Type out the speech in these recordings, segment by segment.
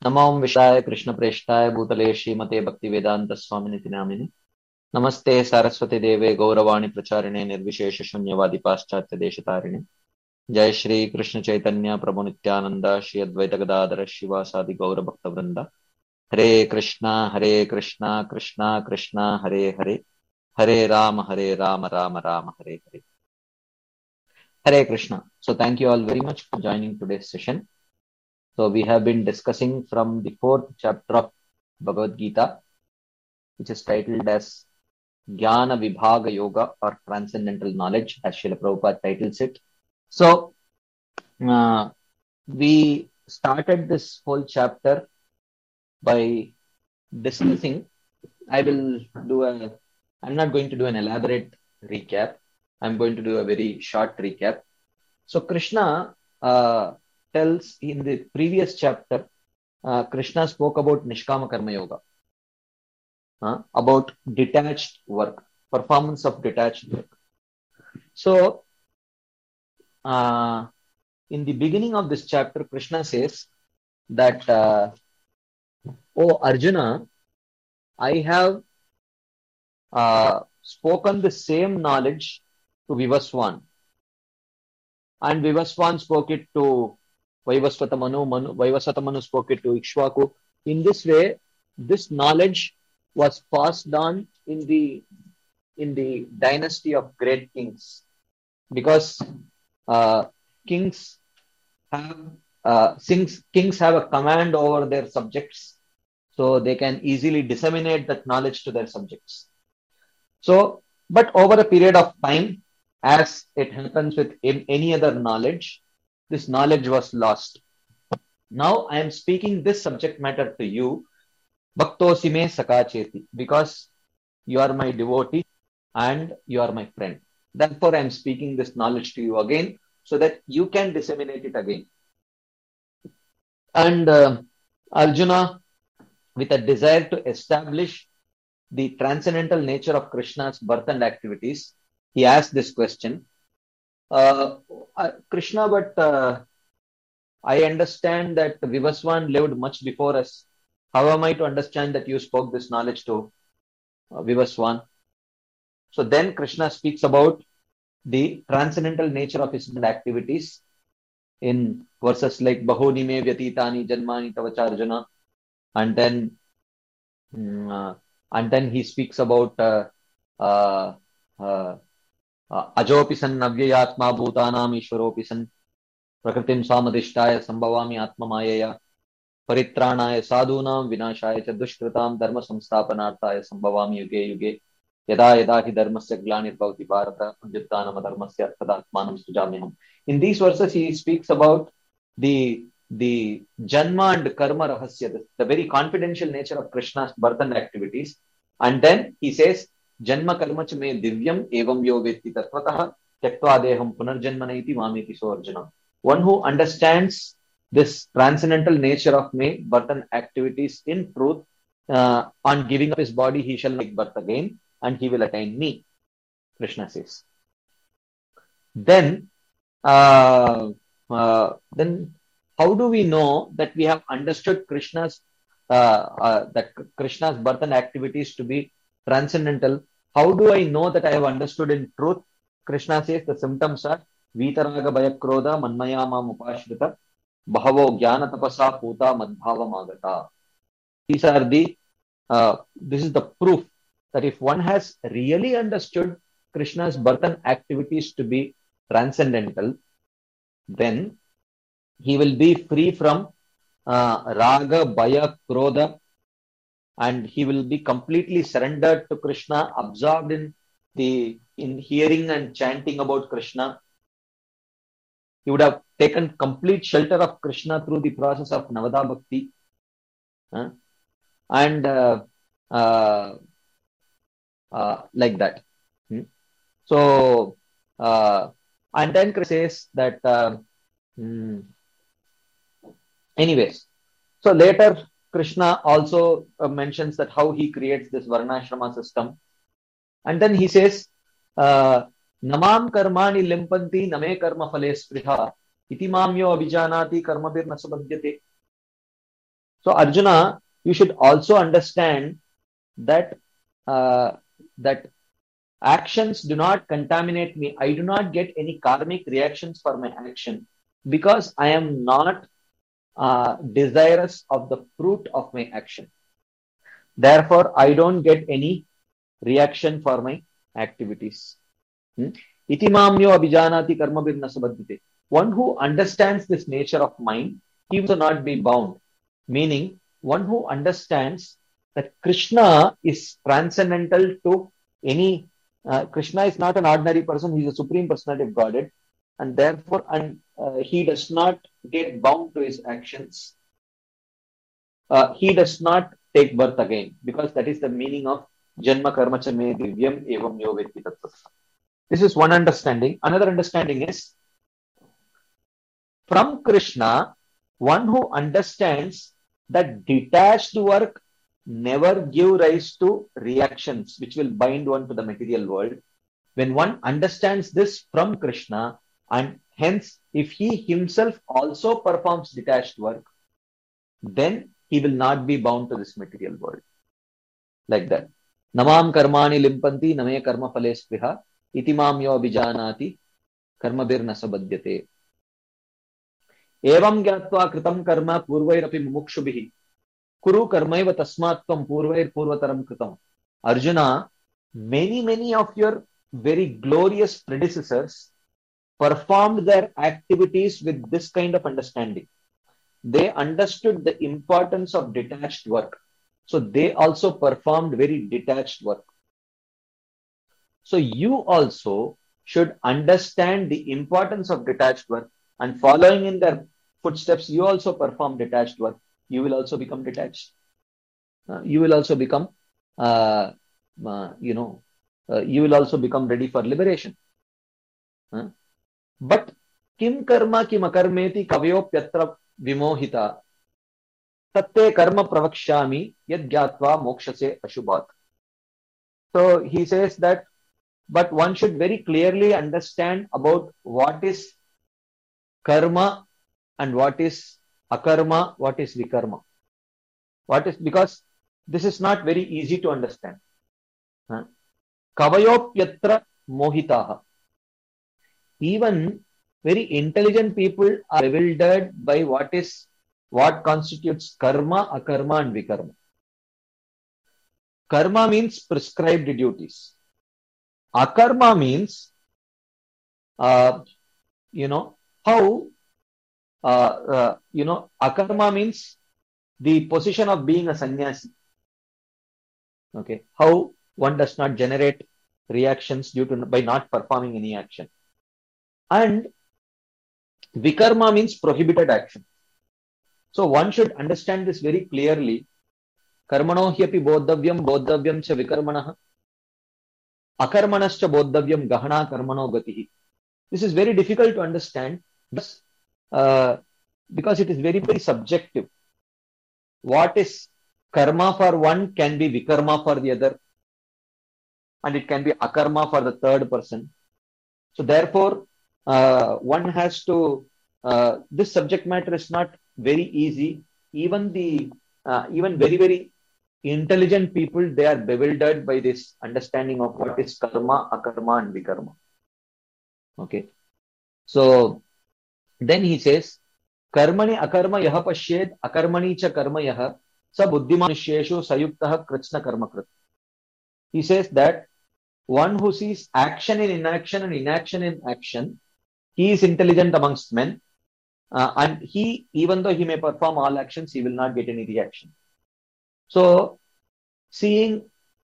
नमो विष्णाय कृष्णप्रेष्ठाय भूतले श्रीमते भक्तिवेदांत स्वामिनिति नामिने नमस्ते सारस्वती देवे गौरवाणी प्रचारिणे निर्विशेष शून्यवादी पाश्चात्य देशतारिणे जय श्री कृष्ण चैतन्य प्रभु नित्यानंद श्री अद्वैत गदाधर शिवासादि गौर भक्त वृंद हरे Krishna Krishna Krishna Hare Hare Hare Ram Ram Ram Hare Hare Hare Krishna. So thank you all very much for joining today's session. So we have been discussing from the fourth chapter of Bhagavad Gita, which is titled as Jnana Vibhaga Yoga or Transcendental Knowledge, as Srila Prabhupada titles it. So uh, we started this whole chapter by discussing. I will do a. I'm not going to do an elaborate recap. I'm going to do a very short recap. So Krishna tells in the previous chapter, Krishna spoke about Nishkama Karma Yoga, about detached work, performance of detached work. So, in the beginning of this chapter, Krishna says that, "Oh Arjuna, I have spoken the same knowledge to Vivaswan, and Vivaswan spoke it to Vaivasvata Manu, Vaivasvata Manu spoke it to Ikshvaku. In this way, this knowledge was passed on in the dynasty of great kings, because uh, kings have kings have a command over their subjects, so they can easily disseminate that knowledge to their subjects. So, but over a period of time, as it happens with any other knowledge, this knowledge was lost. Now I am speaking this subject matter to you, Bhaktosime Sakacheti, because you are my devotee and you are my friend. Therefore, I am speaking this knowledge to you again so that you can disseminate it again. And Arjuna, with a desire to establish the transcendental nature of Krishna's birth and activities, he asked this question. Krishna, but I understand that Vivaswan lived much before us. How am I to understand that you spoke this knowledge to Vivaswan? So then Krishna speaks about the transcendental nature of his activities in verses like Bahuni me vyatitani janmani tavacharjuna, and then he speaks about uh, uh, ajopi san navyayatma bhutanam ishwaropi san prakritim samadhishtaya sambhavami atma mayaya परित्राणाय साधूनां विनाशाय च दुष्कृतां धर्म संस्थापनार्थाय संभवामि युगे युगे यदा यदा हि धर्मस्य ग्लानिर्भवति Bharat अभ्युत्थानमधर्मस्य तदात्मानं सृजाम्यहम्. In these verses, he speaks about the janma and karma rahasya, the very confidential nature of Krishna's birth and activities. And then he says, janma karma ch me divyam evam yo vetti tatvatah tyaktva deham punarjanmanaiti mamiti so Arjuna. One who understands this transcendental nature of me, birth and activities in truth, on giving up his body, he shall make birth again and he will attain me, Krishna says. Then, then how do we know that we have understood that Krishna's birth and activities to be transcendental? How do I know that I have understood in truth? Krishna says the symptoms are Vitaraga Bayakroda Manmayama Upashrita Bhavo Jnana Tapasa Puta Madbhava Magata. These are this is the proof that if one has really understood Krishna's birth and activities to be transcendental, then he will be free from Raga, Baya, Krodha, and he will be completely surrendered to Krishna, absorbed in hearing and chanting about Krishna. He would have taken complete shelter of Krishna through the process of Navada Bhakti. And like that. So, and then Krishna says that, anyways, so later Krishna also mentions that how he creates this Varnashrama system. And then he says, Namam karmani limpanti name karma phale spriha iti mamyo abhijanati karmabir nasabhadyate. So Arjuna, you should also understand that that actions do not contaminate me. I do not get any karmic reactions for my action because I am not desirous of the fruit of my action. Therefore, I don't get any reaction for my activities. Itimamyo abhijanati karma birna sabadhite. One who understands this nature of mind, he will not be bound. Meaning, one who understands that Krishna is transcendental to any. Krishna is not an ordinary person; he is a supreme personality of Godhead, and therefore, he does not get bound to his actions. He does not take birth again, because that is the meaning of Janma Karma Cha Me Divyam Evam Yo Vetti Tattva. This is one understanding. Another understanding is from Krishna, one who understands that detached work never give rise to reactions which will bind one to the material world. When one understands this from Krishna, and hence if he himself also performs detached work, then he will not be bound to this material world. Like that. Namam karmani limpanti name karma phale spriha itimam yo abhijanati karma birna sabadhyate. Evam gyatva kritam karma purvairapi mumukshubhihi kuru karmaiva tasmatvam purvair purvataram kritam. Arjuna, many of your very glorious predecessors performed their activities with this kind of understanding. They understood the importance of detached work. So they also performed very detached work. So you also should understand the importance of detached work, and following in their footsteps, you also perform detached work. You will also become detached. You will also become, you will also become ready for liberation. But kim karma kim akarmeti kavyopyatra vimohita tatte karma pravakshami yad gyatva mokshase ashubhat. So he says that, but one should very clearly understand about what is karma and what is akarma, what is vikarma. What is, because this is not very easy to understand. Kavayopyatra mohitaha. Even very intelligent people are bewildered by what constitutes karma, akarma, and vikarma. Karma means prescribed duties. Akarma means, how, akarma means the position of being a sannyasi. Okay, how one does not generate reactions by not performing any action. And vikarma means prohibited action. So one should understand this very clearly. Karmano hyapi bodhavyam cha vikarmanah. Akarmanascha bodhavyam gahana karmano gatihi. This is very difficult to understand because it is very, very subjective. What is karma for one can be vikarma for the other, and it can be akarma for the third person. So therefore, one has to, this subject matter is not very easy. Even very, very intelligent people, they are bewildered by this understanding of what is karma, akarma, and vikarma. Okay. So then he says, karmani akarma yaha pashyed akarmani cha karma yaha sa buddhimanusheshu sayuktah krishna karma krit. He says that one who sees action in inaction and inaction in action, he is intelligent amongst men, and he, even though he may perform all actions, he will not get any reaction. So seeing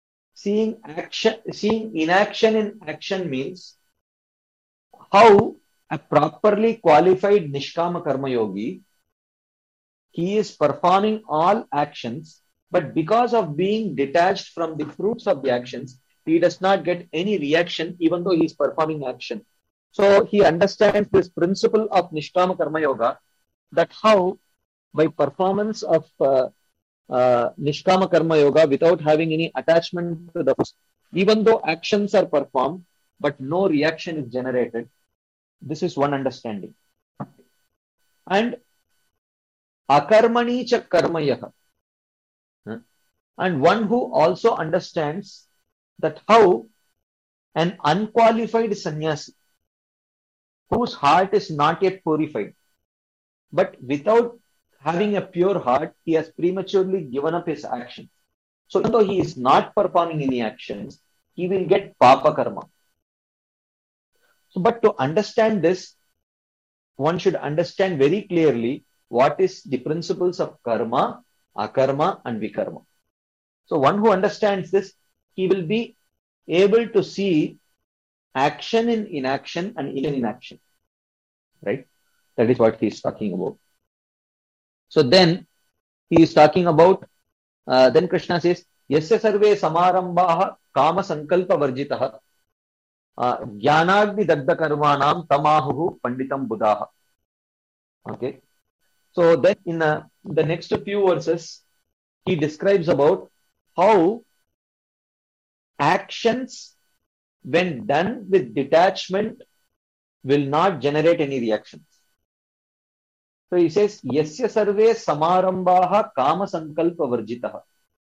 inaction in action means how a properly qualified nishkama karma yogi, he is performing all actions, but because of being detached from the fruits of the actions, he does not get any reaction even though he is performing action. So he understands this principle of nishkama karma yoga, that how by performance of nishkama karma yoga without having any attachment to the fruits, even though actions are performed but no reaction is generated. This is one understanding. And akarmani cha karmayah. And one who also understands that how an unqualified sannyasi, whose heart is not yet purified, but without having a pure heart, he has prematurely given up his actions. So even though he is not performing any actions, he will get papa karma. So, but to understand this, one should understand very clearly what is the principles of karma, akarma, and vikarma. So one who understands this, he will be able to see action in inaction and inaction. Right? That is what he is talking about. So then he is talking about, then Krishna says, Yasya sarve samarambaha kama sankalpa varjitaha jnanagni dagda karmanam tamahuhu panditam buddhaha. Okay. So then in the next few verses, he describes about how actions, when done with detachment, will not generate any reactions. So he says, Yasya sarve samarambaha kama sankalpa varjitaha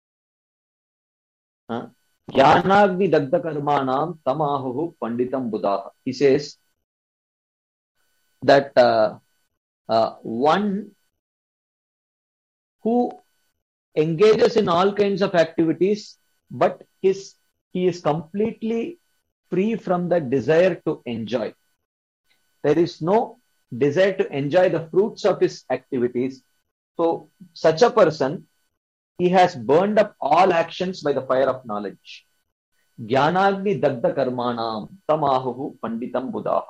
jnanagni dagda karmanam tamahuhu panditam buddhaha. He says that one who engages in all kinds of activities, but he is completely free from the desire to enjoy. There is no desire to enjoy the fruits of his activities. So such a person, he has burned up all actions by the fire of knowledge. Jnanagni dagda karmanam tamahuhu panditam buddhaha.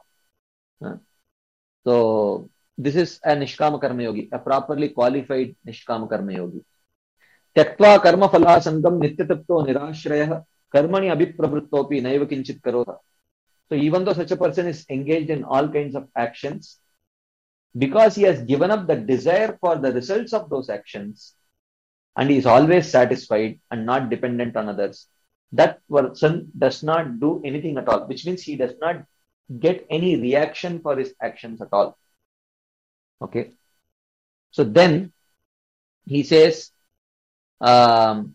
So this is a Nishkama Karma Yogi, a properly qualified Nishkama Karma Yogi. Tyaktva karma phala sangam nityatapto nirashrayah karmani abhipravrittopi naiva kinchit karota. So even though such a person is engaged in all kinds of actions, because he has given up the desire for the results of those actions, and he is always satisfied and not dependent on others, that person does not do anything at all, which means he does not get any reaction for his actions at all. Okay. So then he says, Nirashir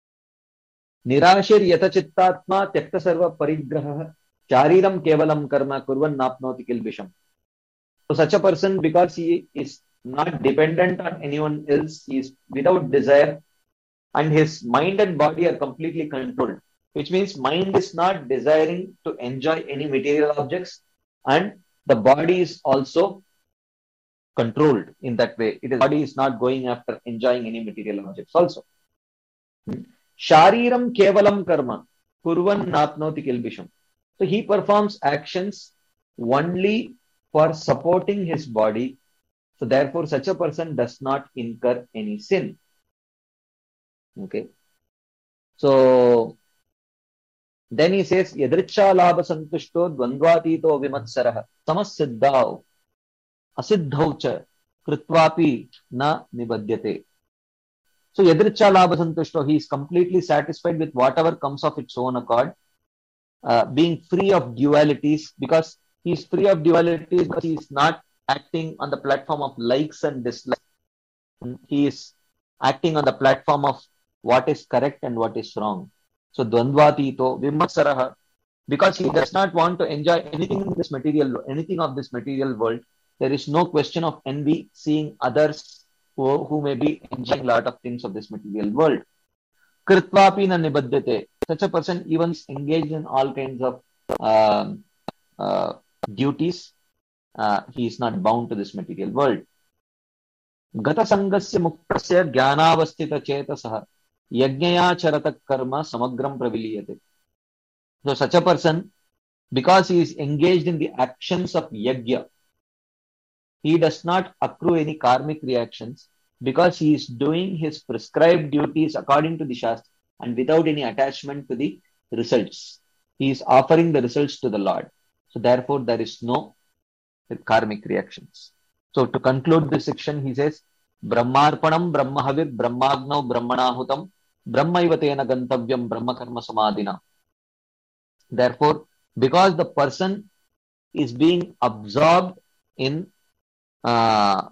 yata chittatma tyakta sarva parigraha chariram kevalam karma kurvan napnoti kilbisham. So such a person, because he is not dependent on anyone else, he is without desire, and his mind and body are completely controlled, which means mind is not desiring to enjoy any material objects, and the body is also controlled in that way. The body is not going after enjoying any material objects also. Shariram kevalam karma kurvan napnoti kilbisham. So he performs actions only for supporting his body. So therefore such a person does not incur any sin. Okay. So then he says, Yadricha labha santushto dvandvatito vimatsarah samasiddhau asiddhaucha kritvapi na nibadyate. So Yadricha labha santushto, he is completely satisfied with whatever comes of its own accord, being free of dualities, because he is free of dualities because he is not acting on the platform of likes and dislikes. He is acting on the platform of what is correct and what is wrong. So dvandvatito vimatsaraha, because he does not want to enjoy anything in this material, anything of this material world. There is no question of envy, seeing others who may be enjoying a lot of things of this material world. Kritvapi na nibadyate. Such a person even is engaged in all kinds of duties. He is not bound to this material world. Gata sangasya muktasya jnanavastita chetasaha yajnaya charata karma samagram praviliyate. So such a person, because he is engaged in the actions of yajna, he does not accrue any karmic reactions, because he is doing his prescribed duties according to the Shastra and without any attachment to the results. He is offering the results to the Lord. So therefore there is no karmic reactions. So to conclude this section, he says, Brahmarpanam Brahmahavir Brahmagnav Brahmanahutam Brahmaivatena Gantavyam Brahma Karma Samadhina. Therefore, because the person is being absorbed in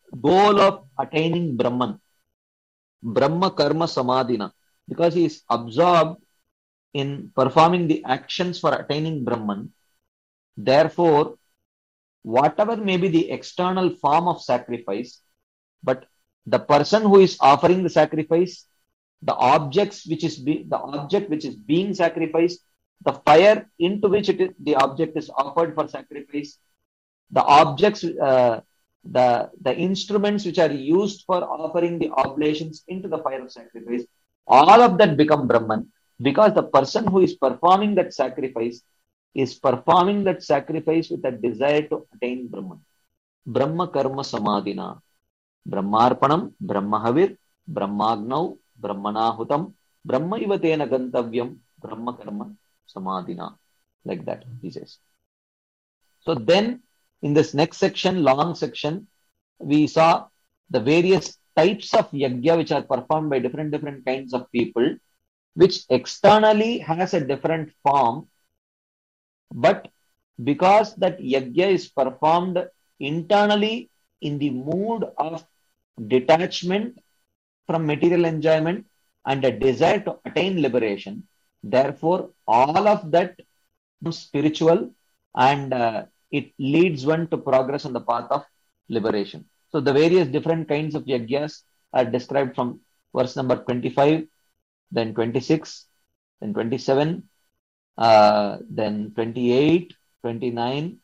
goal of attaining Brahman, Brahma Karma Samadhina, because he is absorbed in performing the actions for attaining Brahman. Therefore, whatever may be the external form of sacrifice, but the person who is offering the sacrifice, the object which is being sacrificed, the fire into which the object is offered for sacrifice, the objects, the instruments which are used for offering the oblations into the fire of sacrifice, all of that become Brahman, because the person who is performing that sacrifice is performing that sacrifice with a desire to attain Brahman. Brahma Karma Samadhina. Brahmarpanam, Brahmahavir, Brahmagnau, Brahmanahutam, Brahma Ivatena Gantavyam, Brahma Karma Samadhina. Like that, he says. So then, in this next section, long section, we saw the various types of yajna which are performed by different kinds of people, which externally has a different form, but because that yajna is performed internally in the mood of detachment from material enjoyment and a desire to attain liberation, therefore all of that becomes spiritual, and it leads one to progress on the path of liberation. So the various different kinds of yajnas are described from verse number 25, then 26, then 27, then 28, 29,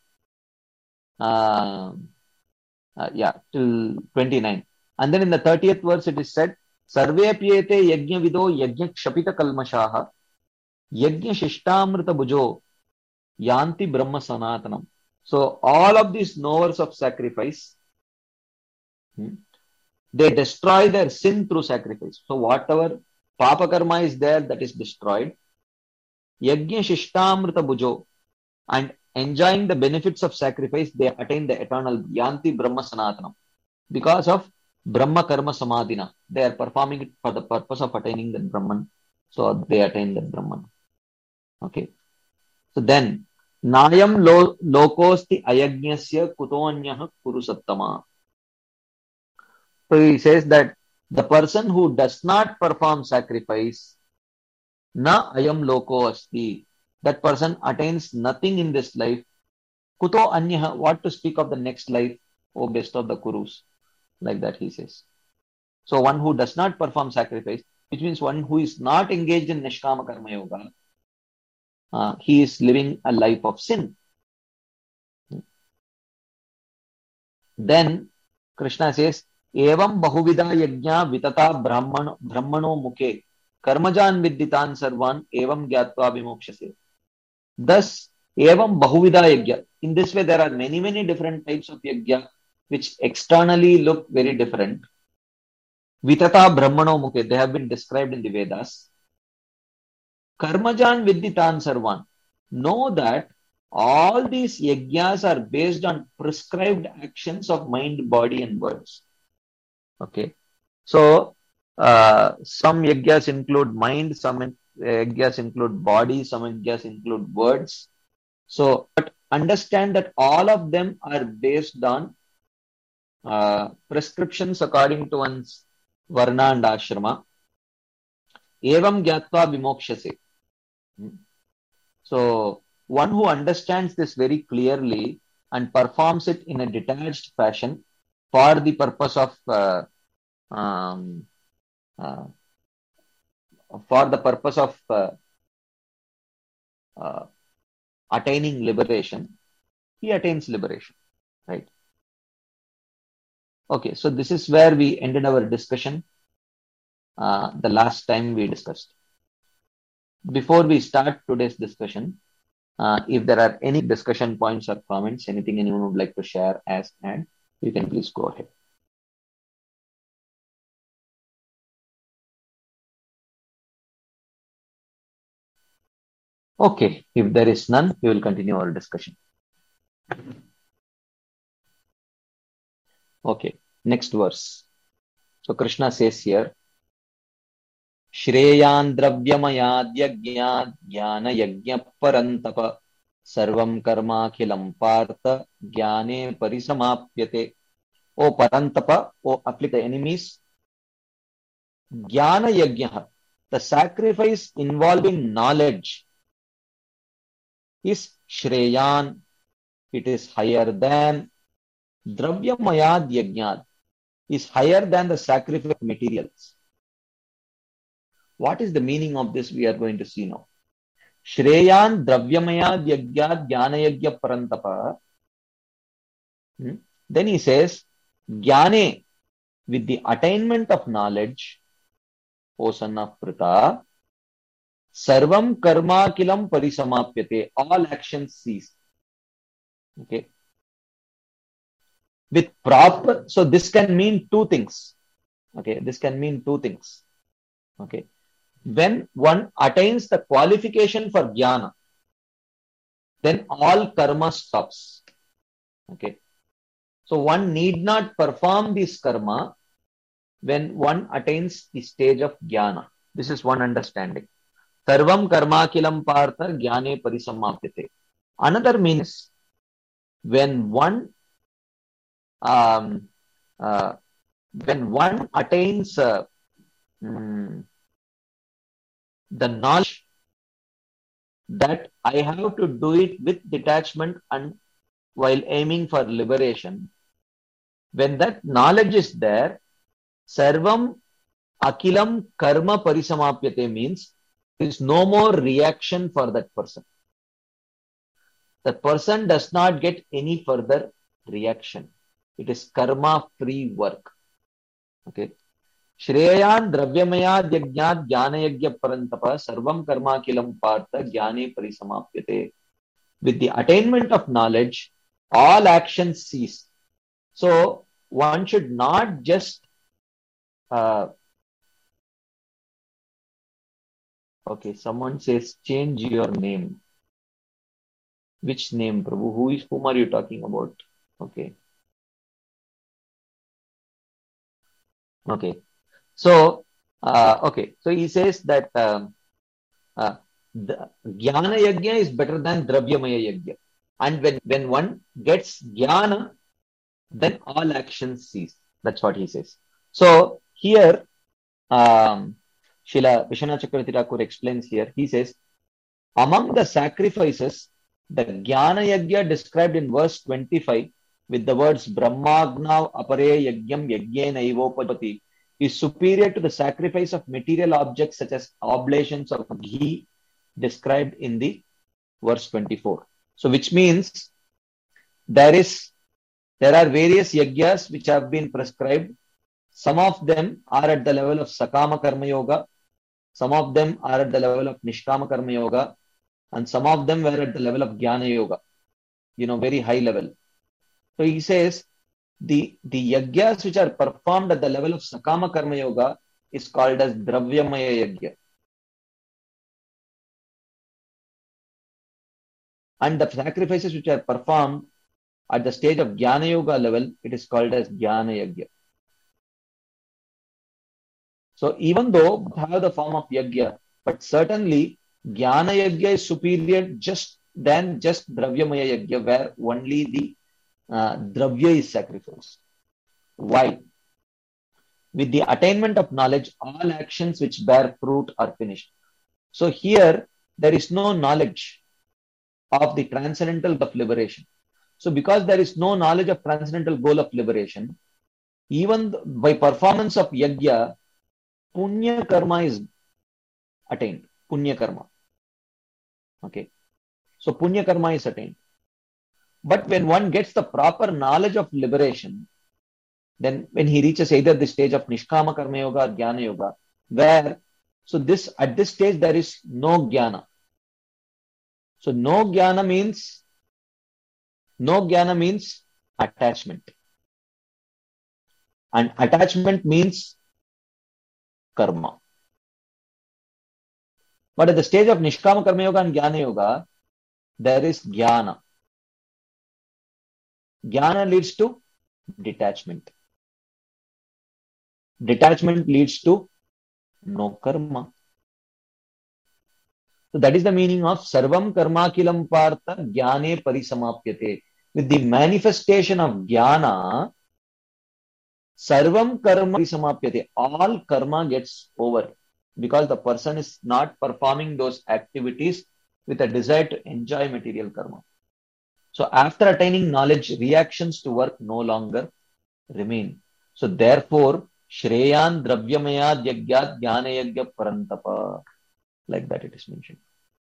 till 29. And then in the 30th verse it is said, Sarve apyete yajna vido yajna kshapita kalmashaha yajna shishtamrita bhujo yanti brahma sanatanam. So all of these knowers of sacrifice, they destroy their sin through sacrifice. So whatever papa karma is there, that is destroyed. Yajna shishtamrita bhujo, and enjoying the benefits of sacrifice, they attain the eternal yanti brahma sanatanam. Because of Brahma Karma Samadhina, they are performing it for the purpose of attaining the Brahman. So they attain the Brahman. Okay. So then, Nayam lokosti ayajnasya kutoanyah kurusattama. So he says that the person who does not perform sacrifice, na ayam loko asti, that person attains nothing in this life. Kuto anyah, what to speak of the next life, O best of the Kurus. Like that he says. So one who does not perform sacrifice, which means one who is not engaged in Nishkama Karma Yoga, he is living a life of sin. Then Krishna says, Evam bahuvida yajna vitata brahmano mukhe karmajan vidditan sarvan evam gyatva vimokshase. Thus, evam bahuvida yajna. In this way, there are many different types of yajna which externally look very different. Vitata brahmano mukhe, they have been described in the Vedas. Karmajan vidditan sarvan. Know that all these yajnas are based on prescribed actions of mind, body, and words. Okay. So, some yajnas include mind, some yajnas include body, some yajnas include words. So, but understand that all of them are based on prescriptions according to one's varna and ashrama. Evam gyatva vimokshase. So, one who understands this very clearly and performs it in a detached fashion for the purpose of attaining liberation, he attains liberation, right? Okay, so this is where we ended our discussion. The last time we discussed. Before we start today's discussion, if there are any discussion points or comments, anything anyone would like to share as and you can please go ahead. Okay, if there is none, we will continue our discussion. Okay, next verse. So Krishna says here, Shreyan dravyamayadyajnat jnana yajna parantapa sarvam karma khilam partha jnane parisamapyate. O Parantapa, O afflict the enemies. Jnana Yajna, the sacrifice involving knowledge, is Shreyan, it is higher than. Dravyamayad Yajnad is higher than the sacrifice of materials. What is the meaning of this? We are going to see now. Shreyan Dravyamayad Yajnad Jnana Yajna Parantapa. Then he says, Jnane, with the attainment of knowledge, O son of Pritha, Sarvam karma kilam parisamapyate, all actions cease. Okay. With proper, so this can mean two things. Okay, this can mean two things. Okay. When one attains the qualification for jnana, then all karma stops. Okay. So one need not perform this karma when one attains the stage of jnana. This is one understanding. Sarvam karma kilam partha jnane parisamapyate. Another means when one attains the knowledge that I have to do it with detachment and while aiming for liberation, when that knowledge is there, sarvam akilam karma parisamapyate means there is no more reaction for that person. That person does not get any further reaction. It is karma-free work. Okay. Shreyan dravyamaya yajnat jnana yajna parantapa sarvam karma kilam partha jnane parisamapyate. With the attainment of knowledge, all actions cease. So one should not just okay, someone says change your name. Which name, Prabhu? Whom are you talking about? Okay. Okay. So, okay. So he says that the Jnana Yajna is better than Dravyamaya Yajna. And when one gets Jnana, then all actions cease. That's what he says. So here, Srila Vishwanath Chakravarti Thakur explains here. He says, among the sacrifices, the Jnana Yajna described in verse 25 with the words Brahmagna apare yajnam yajnena ivopati is superior to the sacrifice of material objects such as oblations of ghee described in the verse 24. So which means there are various yajnas which have been prescribed. Some of them are at the level of Sakama Karma Yoga. Some of them are at the level of Nishkama Karma Yoga. And some of them were at the level of Jnana Yoga. Very high level. So he says, the yajnas which are performed at the level of Sakama Karma Yoga is called as Dravyamaya Yajna. And the sacrifices which are performed at the stage of Jnana Yoga level, it is called as Jnana Yajna. So even though we have the form of Yajna, but certainly Jnana Yajna is superior than just Dravyamaya Yajna, where only the Dravya is sacrificed. Why? With the attainment of knowledge, all actions which bear fruit are finished. So here, there is no knowledge of the transcendental goal of liberation. So because there is no knowledge of transcendental goal of liberation, even by performance of Yajna, Punya Karma is attained. Punya Karma. Okay. So Punya Karma is attained. But when one gets the proper knowledge of liberation, then when he reaches either the stage of Nishkama Karma Yoga or Jnana Yoga, at this stage there is no Jnana. So no Jnana means attachment. And attachment means karma. But at the stage of Nishkama Karma Yoga and Jnana Yoga, there is Jnana. Jnana leads to detachment. Detachment leads to no karma. So that is the meaning of Sarvam Karma Kilam Partha Jnane Parisamapyate. With the manifestation of Jnana, Sarvam karma samapyate. All karma gets over because the person is not performing those activities with a desire to enjoy material karma. So after attaining knowledge, reactions to work no longer remain. So therefore, Shreyan Dravyamaya Yagyat Jnana Yagya Parantapa. Like that it is mentioned.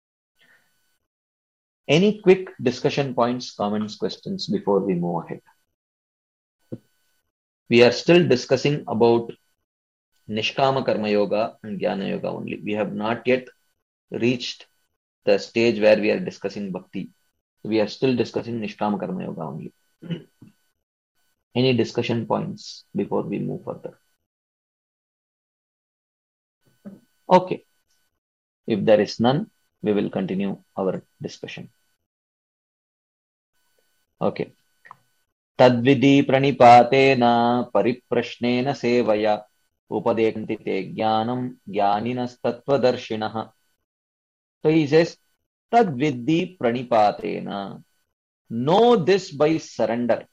Any quick discussion points, comments, questions before we move ahead? We are still discussing about Nishkama Karma Yoga and Jnana Yoga only. We have not yet reached the stage where we are discussing Bhakti. We are still discussing Nishkama Karma Yoga only. Any discussion points before we move further? Okay. If there is none, we will continue our discussion. Okay. Tadvidi pranipatena pariprashnena sevaya upadekanti te jnanam jnaninas tattvadarshinaha. So he says, Tadvidhi pranipatena. Know this by surrender.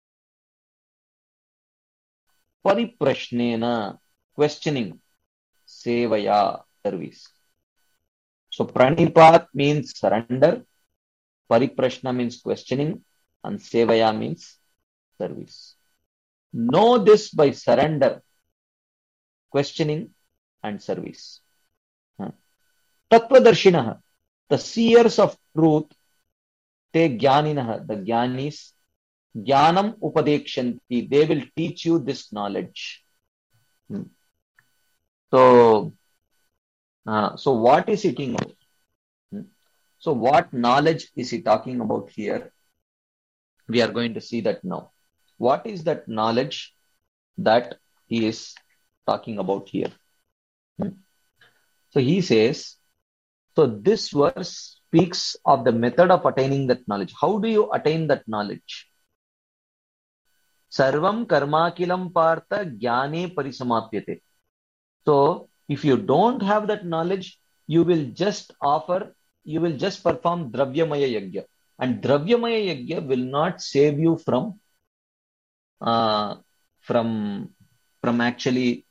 Pariprashnena, questioning. Sevaya, service. So pranipat means surrender. Pariprashna means questioning. And sevaya means service. Know this by surrender, questioning, and service. Tattvadarshinaha, the seers of truth, te jnaninaha, the jnanis, jnanam upadekshanti, they will teach you this knowledge. So what is he talking about? So what knowledge is he talking about here? We are going to see that now. What is that knowledge that he is talking about here? So he says, so this verse speaks of the method of attaining that knowledge. How do you attain that knowledge? Sarvam karmakilam partha jnane parisamapyate. So if you don't have that knowledge, you will just perform Dravyamaya Yagya. And Dravyamaya Yagya will not save you from actually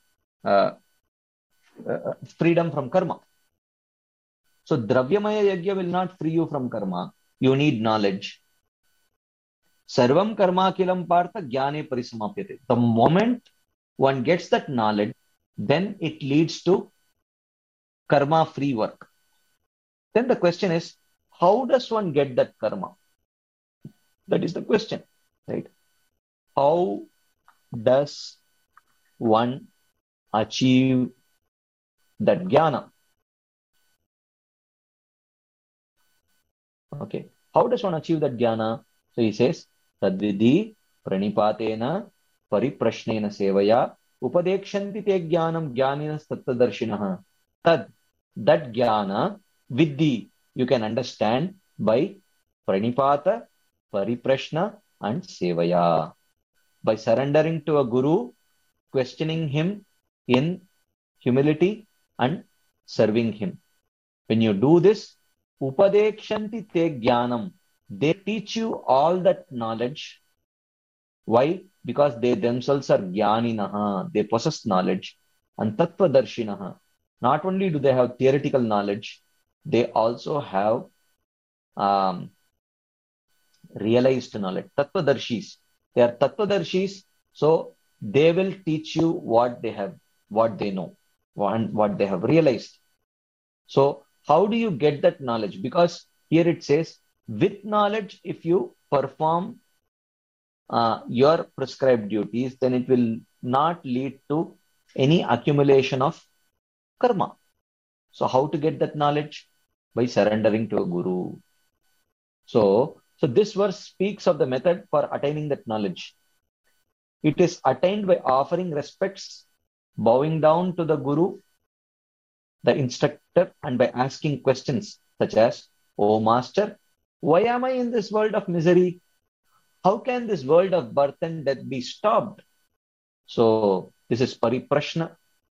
freedom from karma. So Dravyamaya Yagya will not free you from karma. You need knowledge. Sarvam karma kilam partha jnane parisamapyate. The moment one gets that knowledge, then it leads to karma free work. Then the question is, how does one get that karma? That is the question, right? How does one achieve that jnana? Okay. How does one achieve that jnana? So he says, Tadvidhi pranipatena pariprashnena sevaya upadekshanti te jnanam jnaninas tattadarshinaha. That jnana vidhi, you can understand by pranipata, pariprashna and sevaya. By surrendering to a guru, questioning him in humility and serving him. When you do this, upadekshanti te jnanam, they teach you all that knowledge. Why? Because they themselves are jnaninaha, they possess knowledge. And tattvadarshinaha, not only do they have theoretical knowledge, they also have realized knowledge. Tattvadarshis. They are tattvadarshis, so they will teach you what they know, and what they have realized. So how do you get that knowledge? Because here it says, with knowledge, if you perform your prescribed duties, then it will not lead to any accumulation of karma. So how to get that knowledge? By surrendering to a guru. So this verse speaks of the method for attaining that knowledge. It is attained by offering respects, bowing down to the guru, the instructor, and by asking questions such as, "Oh Master, why am I in this world of misery? How can this world of birth and death be stopped?" So this is pariprashna.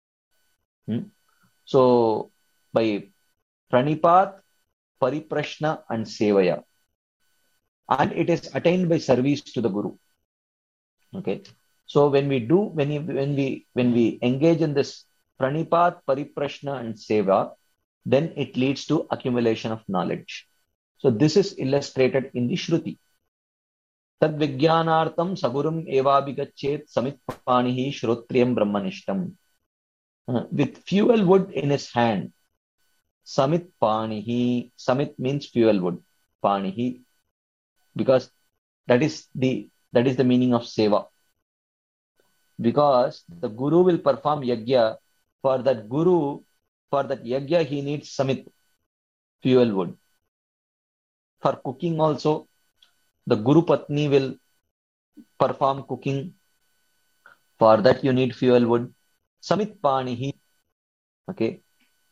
So by pranipat, pariprashna and sevaya. And it is attained by service to the guru. Okay. So when we engage in this pranipat, pariprashna, and seva, then it leads to accumulation of knowledge. So this is illustrated in the Shruti. Tad vijnanartam sagurum evabhigachet samitpanihi shrotriyam brahmanishtam. With fuel wood in his hand, samitpanihi. Samit means fuel wood. Panihi, because that is the meaning of seva. Because the guru will perform yajna. For that yajna, he needs samit, fuel wood. For cooking also, the guru patni will perform cooking. For that you need fuel wood. Samit panihi. Okay.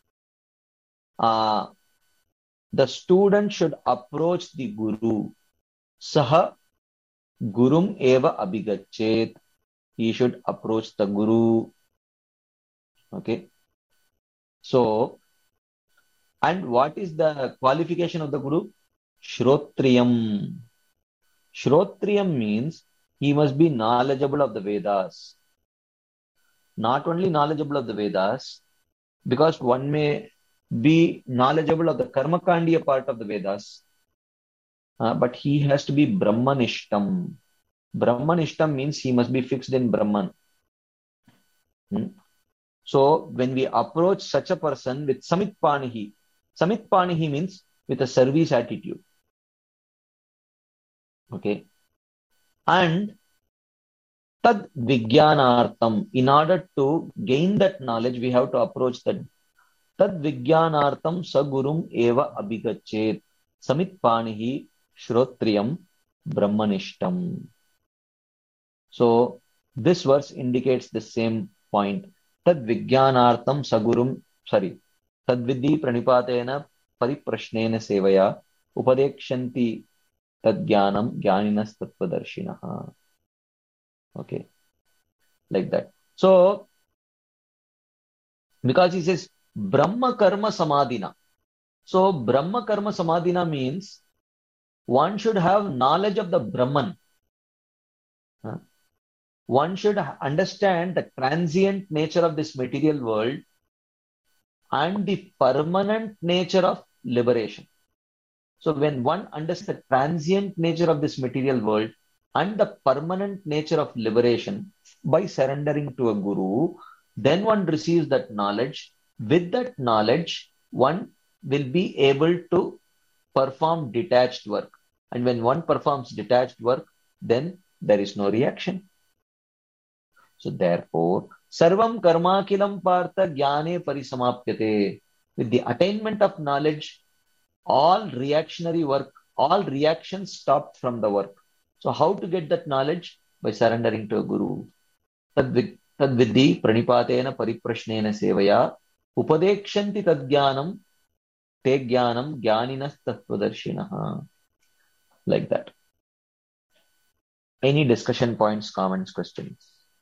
The student should approach the guru. Saha gurum eva abhigachet. He should approach the guru. Okay. So, and what is the qualification of the guru? Shrotriyam. Shrotriyam means he must be knowledgeable of the Vedas. Not only knowledgeable of the Vedas, because one may be knowledgeable of the Karmakandiya part of the Vedas, but he has to be Brahmanishtam. Brahmanishtam means he must be fixed in Brahman. So when we approach such a person with Samitpanihi means with a service attitude. Okay. And tad vijnanartam, in order to gain that knowledge, we have to approach that. Tad vijnanartam sagurum eva abhigachet samitpanihi shrotriyam brahmanishtam. So this verse indicates the same point. Tad vijnanartam sagurum, tad vidhi pranipatena pariprashnena sevaya upadekshanti tad jnanam jnaninas tattvadarshinaha. Okay, like that. So, because he says Brahma Karma Samadhina. So, Brahma Karma Samadhina means one should have knowledge of the Brahman. One should understand the transient nature of this material world and the permanent nature of liberation. So, when one understands the transient nature of this material world and the permanent nature of liberation by surrendering to a guru, then one receives that knowledge. With that knowledge, one will be able to perform detached work. And when one performs detached work, then there is no reaction. So therefore, sarvam karma kilam partha jnane parisamapyate. With the attainment of knowledge, all reactionary work, all reactions stop from the work. So how to get that knowledge? By surrendering to a guru. Tad vidhi pranipatena pariprashnena sevaya upadekshanti tad jnanam te jnanam jnaninas tattvadarshinaha. Like that. Any discussion points, comments, questions?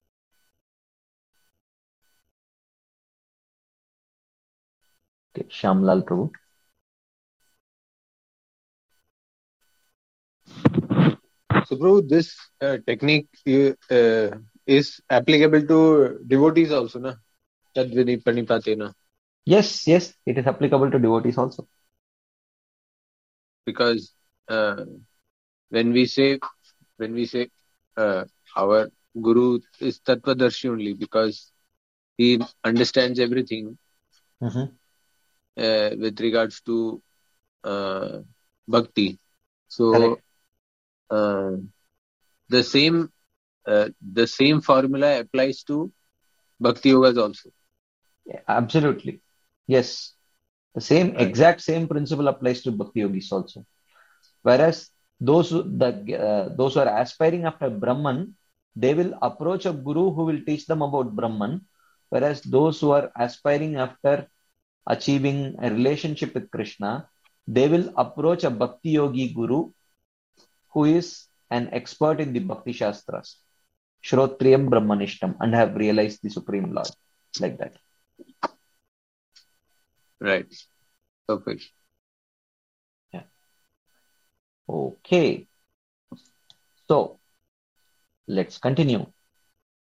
Okay, Shyamlal Prabhu. So, Prabhu, this technique is applicable to devotees also, na? Tadvini Pranipatena. Yes, it is applicable to devotees also. Because when we say our Guru is Tattvadarshi only, because he understands everything with regards to bhakti. So the same formula applies to bhakti yogas also. Yeah, absolutely. Yes. The exact same principle applies to bhakti yogis also. Whereas those who are aspiring after Brahman, they will approach a guru who will teach them about Brahman. Whereas those who are aspiring after achieving a relationship with Krishna, they will approach a bhakti yogi guru who is an expert in the bhakti shastras, Shrotriyam Brahmanishtam, and have realized the Supreme Lord. Like that. Right. Perfect. Yeah. Okay. So, let's continue.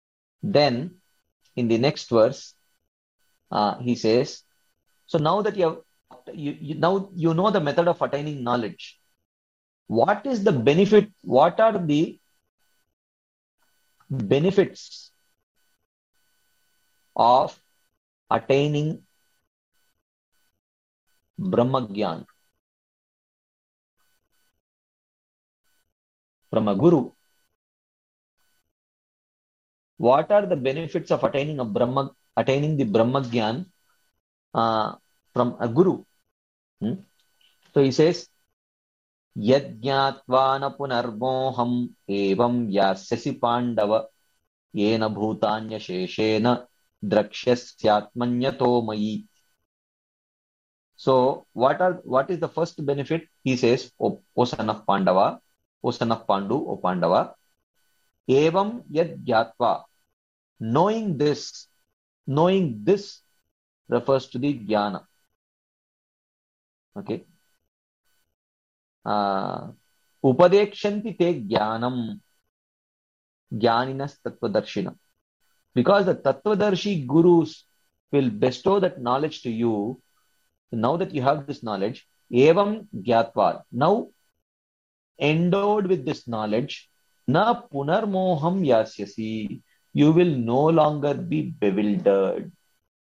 Then in the next verse, he says, so now that now you know the method of attaining knowledge. What is the benefit? What are the benefits of attaining Brahmagyan from a guru? What are the benefits of attaining the Brahmagyan from a guru? So he says, Yajñātvā na punarmoham evam yasyasi pandava yena bhutanya sheshena drakshyasyatmanyato mayi. So what is the first benefit? He says, O son of Pandava, O son of Pandu, O Pandava, evam yajñātvā. Knowing this refers to the jnana. Okay. Upadekshanti te jnanam jnaninas tattvadarshina. Because the tattvadarshi gurus will bestow that knowledge to you. Now that you have this knowledge, evam gyatva, now endowed with this knowledge, na punarmoham yasyasi, you will no longer be bewildered.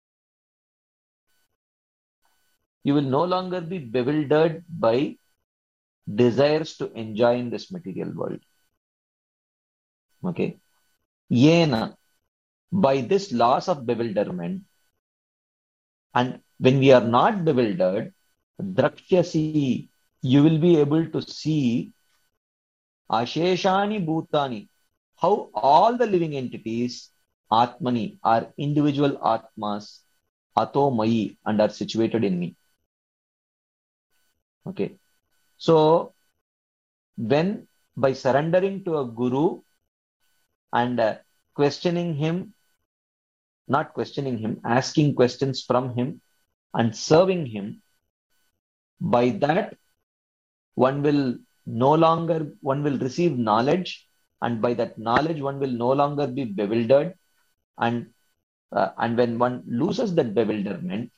You will no longer be bewildered by desires to enjoy in this material world. Okay. Yena, by this loss of bewilderment, and when we are not bewildered, drakshyasi, you will be able to see asheshani bhutani, how all the living entities, atmani, are individual atmas, ato mayi, and are situated in me. Okay. So, when by surrendering to a guru and asking questions from him and serving him, by that one will receive knowledge, and by that knowledge one will no longer be bewildered, and when one loses that bewilderment,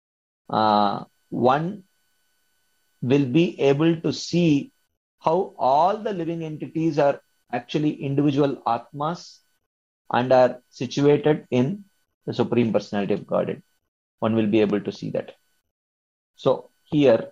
one will be able to see how all the living entities are actually individual atmas and are situated in the Supreme Personality of Godhead. One will be able to see that. So here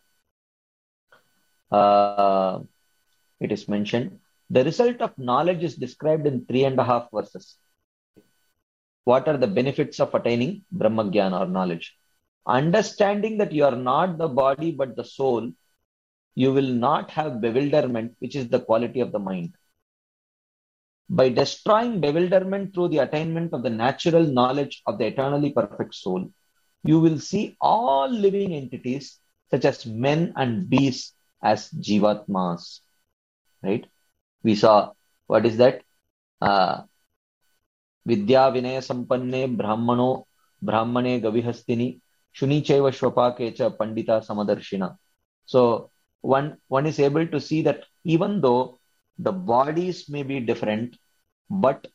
it is mentioned, the result of knowledge is described in 3.5 verses. What are the benefits of attaining Brahmagyan or knowledge? Understanding that you are not the body but the soul, you will not have bewilderment, which is the quality of the mind. By destroying bewilderment through the attainment of the natural knowledge of the eternally perfect soul, you will see all living entities, such as men and beasts, as jivatmas. Right? We saw, what is that? Vidya vinaya sampanne brahmane gavihastini shuni chaiva shvapakecha pandita samadarshina. So one is able to see that even though the bodies may be different, but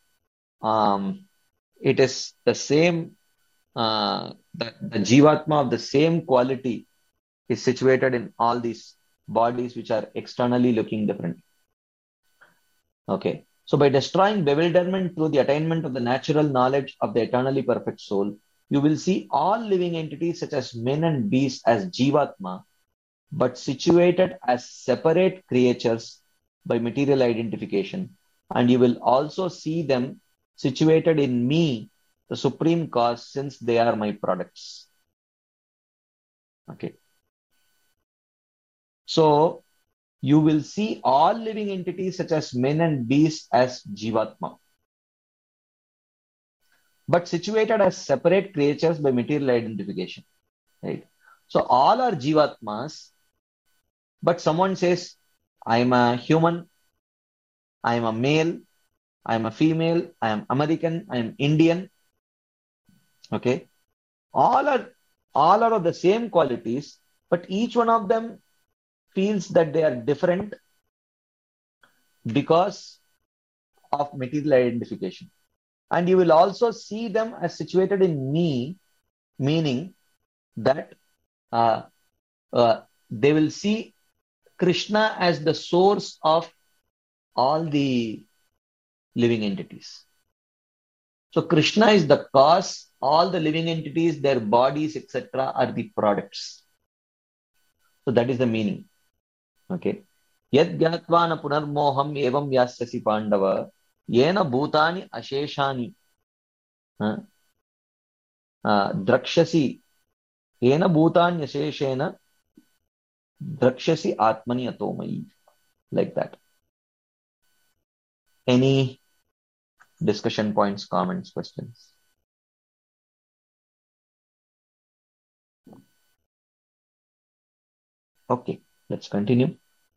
it is the same, the jivatma of the same quality is situated in all these bodies which are externally looking different. Okay. So by destroying bewilderment through the attainment of the natural knowledge of the eternally perfect soul, you will see all living entities such as men and beasts as jivatma, but situated as separate creatures by material identification. And you will also see them situated in me, the supreme cause, since they are my products. Okay. So you will see all living entities such as men and beasts as jivatma, but situated as separate creatures by material identification. Right? So all are jivatmas, but someone says, I am a human, I am a male, I am a female, I am American, I am Indian. Okay. All are of the same qualities, but each one of them feels that they are different because of material identification. And you will also see them as situated in me, meaning that uh, they will see Krishna as the source of all the living entities. So Krishna is the cause, all the living entities, their bodies, etc., are the products. So that is the meaning. Okay. Yad gyatva punarmoham evam yasyasi pandava yena bhutani asheshani drakshasi yena bhutani asheshena drakshasi atmani atomai. Like that. Any discussion points, comments, questions? Okay, let's continue.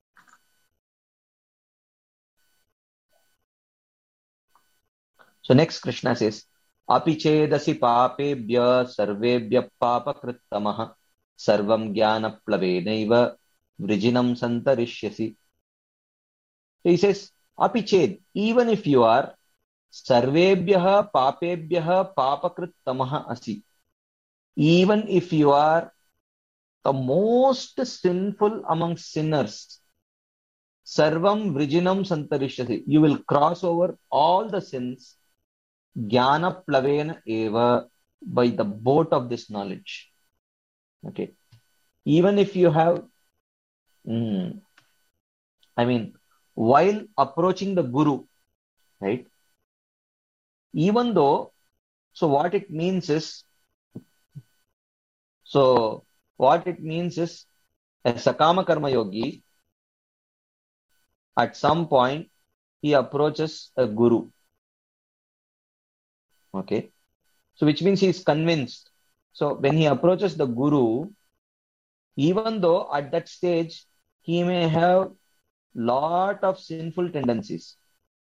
So next Krishna says, Api chedasi papebhya sarvebhya papakrittamah sarvam jnana plavenaiva vrijinam santarishyasi. So he says, Api ched, even if you are sarvebhya papebhya papakrittamah asi, even if you are the most sinful among sinners, sarvam vrijinam santarishyasi, you will cross over all the sins jnana plavena eva, by the boat of this knowledge. Okay. Even if you have, while approaching the Guru, right? Even though, so what it means is a Sakama Karma Yogi, at some point, he approaches a Guru. Okay. So which means he is convinced. So when he approaches the Guru, even though at that stage, he may have lot of sinful tendencies.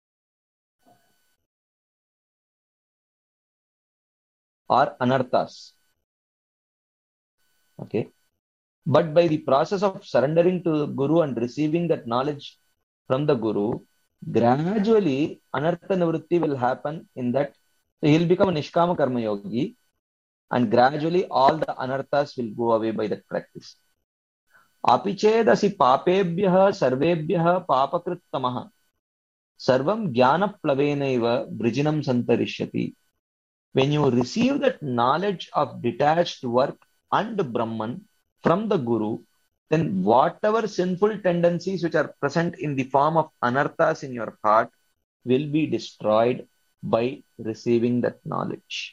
Or anarthas. Okay. But by the process of surrendering to the Guru and receiving that knowledge from the Guru, gradually anartha nivritti will happen in that. So he'll become a Nishkama Karma Yogi, and gradually all the anarthas will go away by that practice. Apichedasi papebhya sarvebhya papakrittamah sarvam jnana plavenaiva vrijinam santarishyati. When you receive that knowledge of detached work and Brahman from the Guru, then whatever sinful tendencies which are present in the form of anarthas in your heart will be destroyed by receiving that knowledge.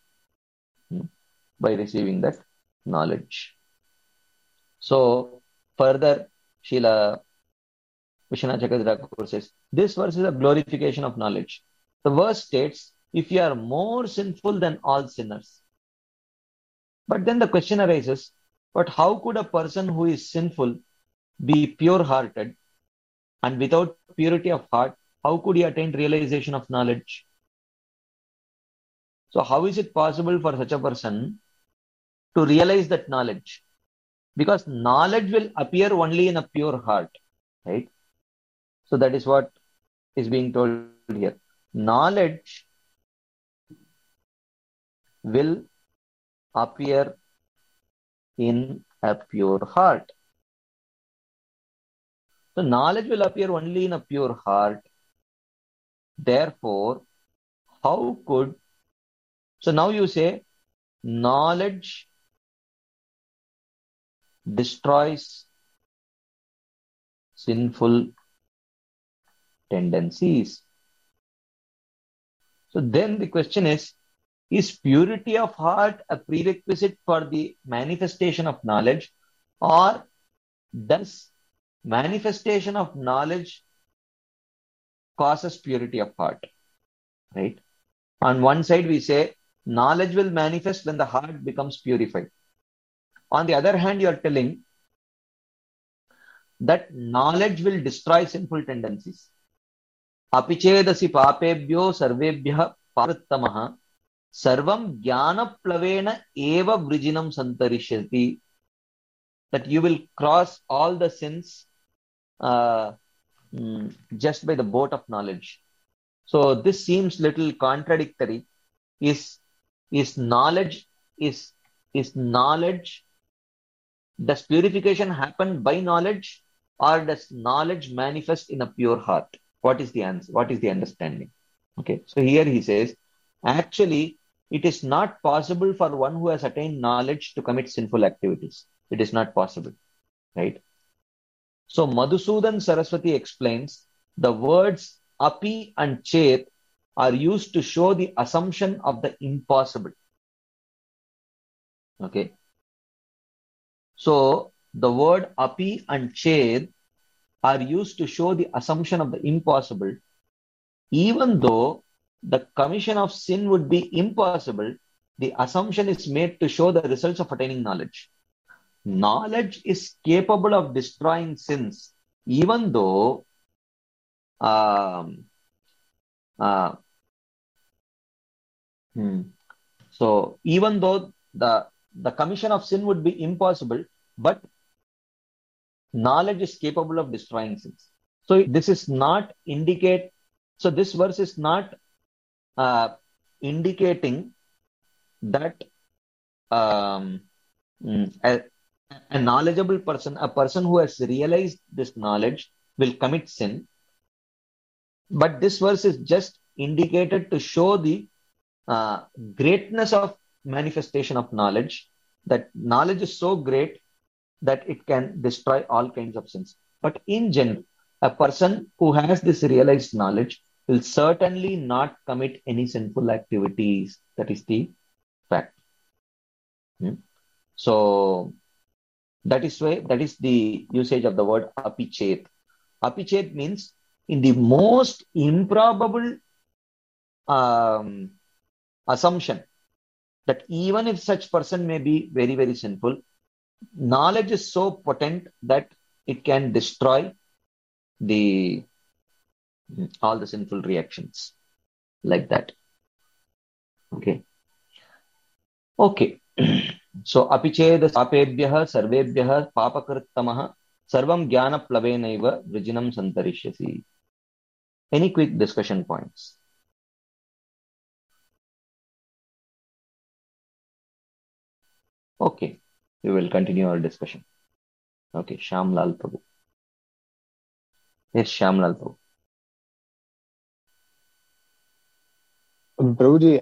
By receiving that knowledge. So, further, Srila Vishwanath Chakravarti Thakur says, this verse is a glorification of knowledge. The verse states, if you are more sinful than all sinners. But then the question arises, but how could a person who is sinful be pure-hearted, and without purity of heart, how could he attain realization of knowledge? So how is it possible for such a person to realize that knowledge? Because knowledge will appear only in a pure heart, right? So that is what is being told here. Knowledge will appear in a pure heart. So knowledge will appear only in a pure heart. Therefore, how could... So now you say, knowledge destroys sinful tendencies. So then the question is purity of heart a prerequisite for the manifestation of knowledge, or does manifestation of knowledge causes purity of heart? Right? On one side we say knowledge will manifest when the heart becomes purified. On the other hand, you are telling that knowledge will destroy sinful tendencies. Apichedasi papebhyo sarvebhya parittamah sarvam jnana plavena eva vrijinam santarishyati. That you will cross all the sins just by the boat of knowledge. So this seems little contradictory. Is knowledge is knowledge? Does purification happen by knowledge, or does knowledge manifest in a pure heart? What is the answer? What is the understanding? Okay, so here he says, actually, it is not possible for one who has attained knowledge to commit sinful activities. It is not possible, right? So Madhusudan Saraswati explains the words api and chet are used to show the assumption of the impossible. Okay. So the word api and chet are used to show the assumption of the impossible, even though the commission of sin would be impossible. The assumption is made to show the results of attaining knowledge. Knowledge is capable of destroying sins, even though um, uh, so even though the commission of sin would be impossible, but knowledge is capable of destroying sins. So this is not indicate. So this verse is not indicating that a knowledgeable person, a person who has realized this knowledge, will commit sin. But this verse is just indicated to show the greatness of manifestation of knowledge, that knowledge is so great that it can destroy all kinds of sins. But in general, a person who has this realized knowledge will certainly not commit any sinful activities. That is the fact. So that is the usage of the word apichet. Apichet means in the most improbable assumption that even if such person may be very, very sinful, knowledge is so potent that it can destroy all the sinful reactions, like that. Okay. So apiched sapebhyah sarvebhyah papakrittamah sarvam jnana plavenaiva vrijinam santarishyasi. Any quick discussion points? Okay, we will continue our discussion. Okay, Shyamlal Prabhu. Yes, Shyamlal Prabhu. Prabhuji,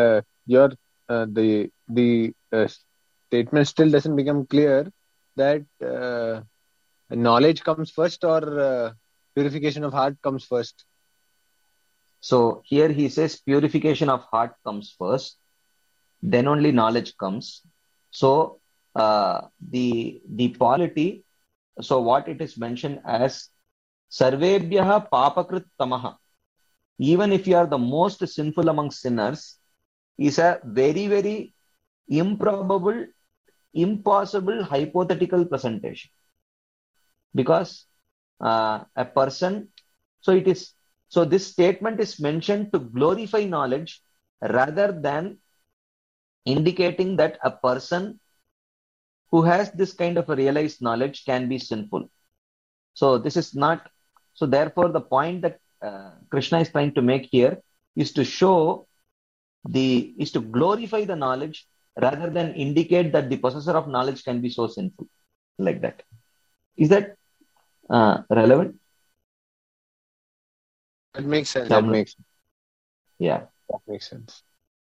the statement still doesn't become clear that knowledge comes first, or purification of heart comes first. So here he says purification of heart comes first, then only knowledge comes. So the polity, so what it is mentioned as sarvebhyah papakrit tamaha, even if you are the most sinful among sinners, is a very, very improbable, impossible, hypothetical presentation. Because a person, so this statement is mentioned to glorify knowledge rather than indicating that a person who has this kind of a realized knowledge can be sinful. So this is not, so therefore the point that Krishna is trying to make here is to show is to glorify the knowledge rather than indicate that the possessor of knowledge can be so sinful, like that. Is that relevant? That makes sense. Yeah. That makes sense.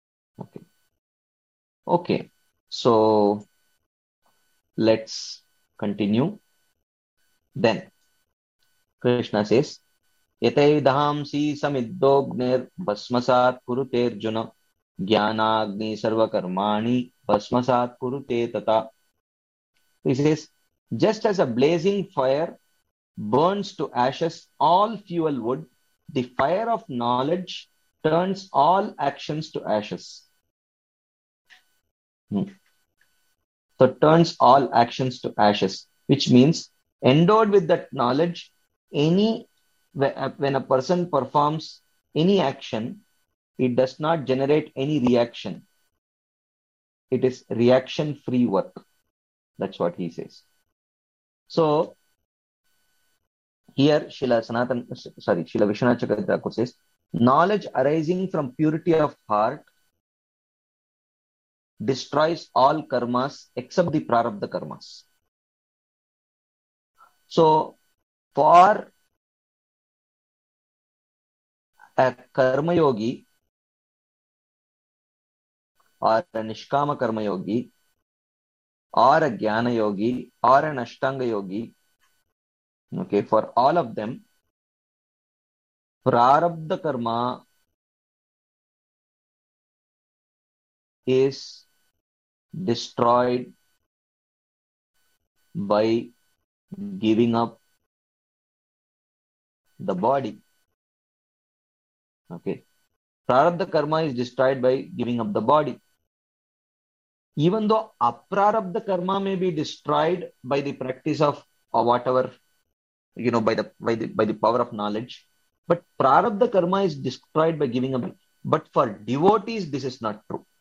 Okay. So let's continue. Then Krishna says, Yataidhamsi samiddogner bhasmasat kurute arjuna jnanagni sarvakarmani bhasmasat kurute tata. He says, just as a blazing fire burns to ashes all fuel wood, the fire of knowledge turns all actions to ashes. So turns all actions to ashes, which means endowed with that knowledge, when a person performs any action, it does not generate any reaction. It is reaction-free work. That's what he says. So here Srila Vishwanath Chakravarti says, Knowledge arising from purity of heart destroys all karmas except the prarabdha karmas. So, for a karma yogi or a nishkama karma yogi or a jnana yogi or an ashtanga yogi, okay, for all of them, prarabdha karma is destroyed by giving up the body. Okay. Prarabdha karma is destroyed by giving up the body. Even though aprarabdha karma may be destroyed by the practice of whatever, by the power of knowledge, but prarabdha karma is destroyed by giving up. But for devotees, this is not true.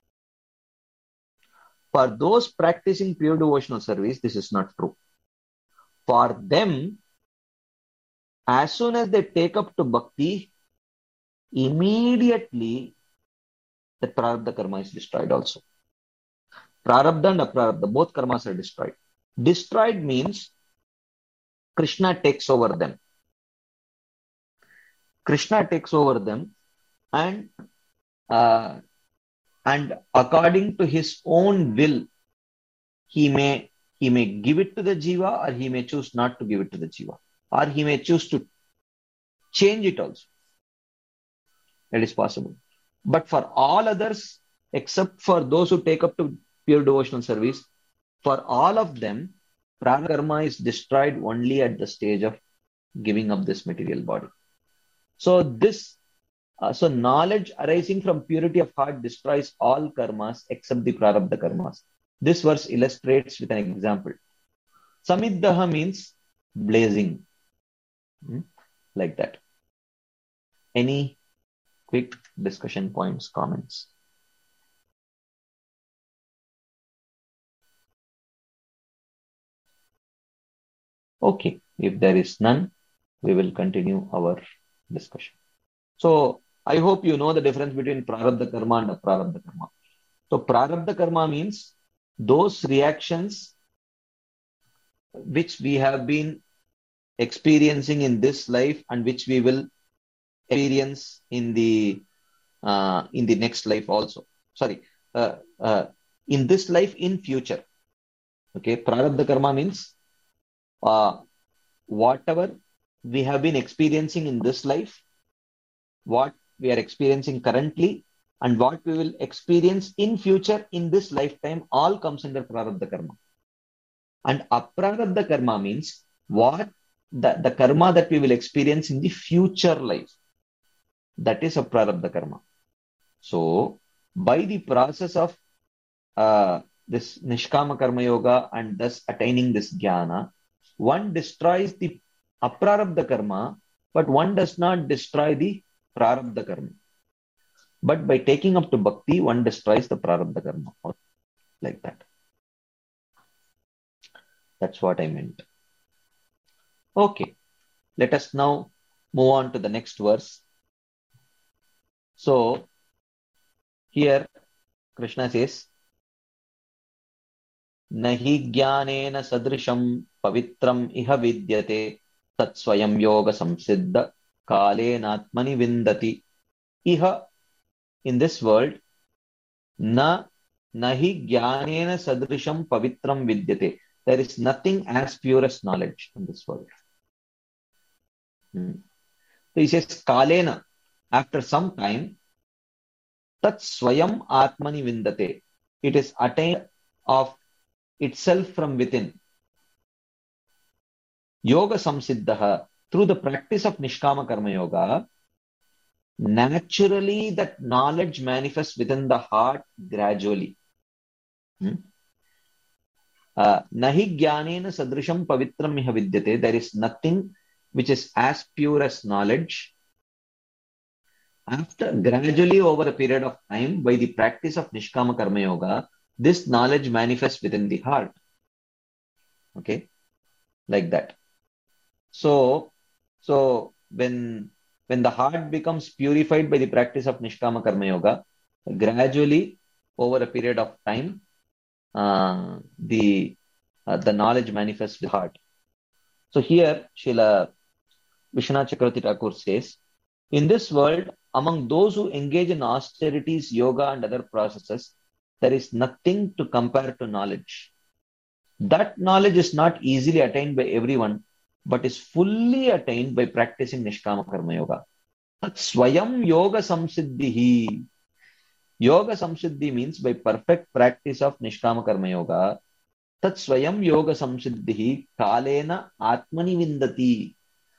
For those practicing pure devotional service, this is not true. For them, as soon as they take up to bhakti, immediately the prarabdha karma is destroyed also. Prarabdha and aprarabdha, both karmas are destroyed. Destroyed means Krishna takes over them. Krishna takes over them, and according to his own will, he may give it to the jiva, or he may choose not to give it to the jiva, or he may choose to change it also. It is possible. But for all others, except for those who take up to pure devotional service, for all of them, prarabdha karma is destroyed only at the stage of giving up this material body. So so knowledge arising from purity of heart destroys all karmas except the prarabdha karmas. This verse illustrates with an example. Samiddaha means blazing. Like that. Any quick discussion points, comments? Okay, if there is none, we will continue our discussion. So, I hope you know the difference between prarabdha karma and aprarabdha karma. So, prarabdha karma means those reactions which we have been experiencing in this life and which we will experience in the next life also. Sorry, in this life, in future. Okay, prarabdha karma means whatever we have been experiencing in this life, what we are experiencing currently, and what we will experience in future in this lifetime, all comes under prarabdha karma. And aprarabdha karma means what the karma that we will experience in the future life. That is aprarabdha karma. So, by the process of this nishkama karma yoga and thus attaining this jnana, one destroys the aprarabdha karma, but one does not destroy the prarabdha karma. But by taking up to bhakti, one destroys the prarabdha karma. Like that. That's what I meant. Okay. Let us now move on to the next verse. So, here Krishna says, Nahi jnanena sadrisham pavitram iha vidyate tat swayam yoga samsiddha kalenatmani vindati. Iha, in this world, nahi jnanena sadrisham pavitram vidyate. There is nothing as pure as knowledge in this world. So he says, kalena, after some time, tat swayam atmani vindate. It is attained of itself from within. Yoga samsiddha, through the practice of nishkama karma yoga, naturally that knowledge manifests within the heart gradually. Nahi jnanena sadrisham pavitram iha vidyate. There is nothing which is as pure as knowledge. After gradually over a period of time, by the practice of nishkama karma yoga, this knowledge manifests within the heart. Okay, like that. So when when the heart becomes purified by the practice of Nishkama Karma Yoga, gradually over a period of time, the knowledge manifests with heart. So here, Srila Vishwanath Chakravarti Thakur says, in this world, among those who engage in austerities, yoga, and other processes, there is nothing to compare to knowledge. That knowledge is not easily attained by everyone, but is fully attained by practicing Nishkama Karma Yoga. Swayam Yoga Samsiddhihi. Yoga Samsiddhi means by perfect practice of Nishkama Karma Yoga. Tat Swayam Yoga Samsiddhihi Kalena Atmani Vindati.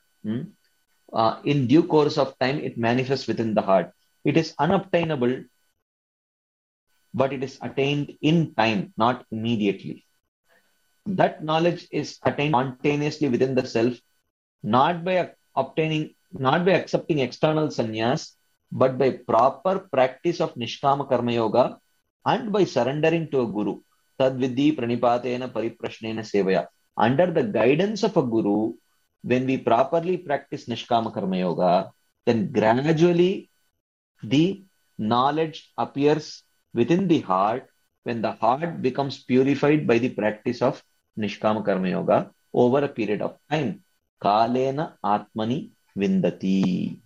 In due course of time, it manifests within the heart. It is unobtainable, but it is attained in time, not immediately. That knowledge is attained spontaneously within the self, not by accepting external sannyas, but by proper practice of Nishkama Karma Yoga and by surrendering to a guru. Tadvidhi pranipatena pariprashnena sevaya. Under the guidance of a guru, when we properly practice Nishkama Karma Yoga, then gradually the knowledge appears within the heart when the heart becomes purified by the practice of Nishkama Karma Yoga over a period of time. Kalena Atmani Vindati.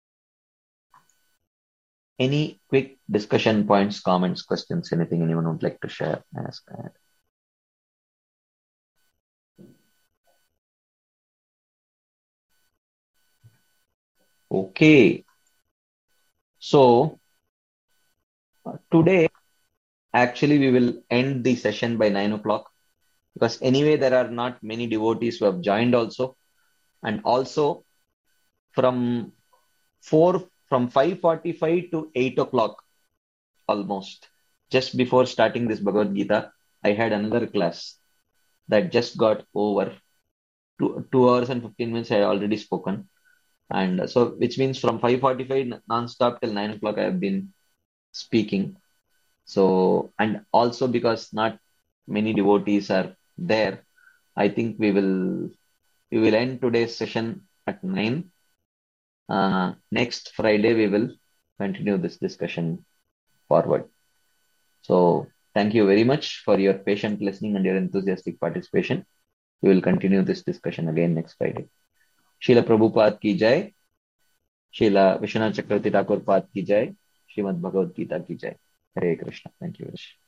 Any quick discussion points, comments, questions, anything anyone would like to share? Ask. Okay. So, today, actually, we will end the session by 9 o'clock because anyway, there are not many devotees who have joined also. And also, from 5:45 to 8 o'clock, almost, just before starting this Bhagavad Gita, I had another class that just got over. 2 hours and 15 minutes I had already spoken. And so, which means from 5:45 non-stop till 9 o'clock, I have been speaking. So, and also because not many devotees are there, I think we will end today's session at 9. Next Friday, we will continue this discussion forward. So, thank you very much for your patient listening and your enthusiastic participation. We will continue this discussion again next Friday. Srila Prabhupada ki jai. Srila Vishwanath Chakravarti Thakur Pad ki jai. Srimad Bhagavad Gita ki jai. Hare Krishna. Thank you very much.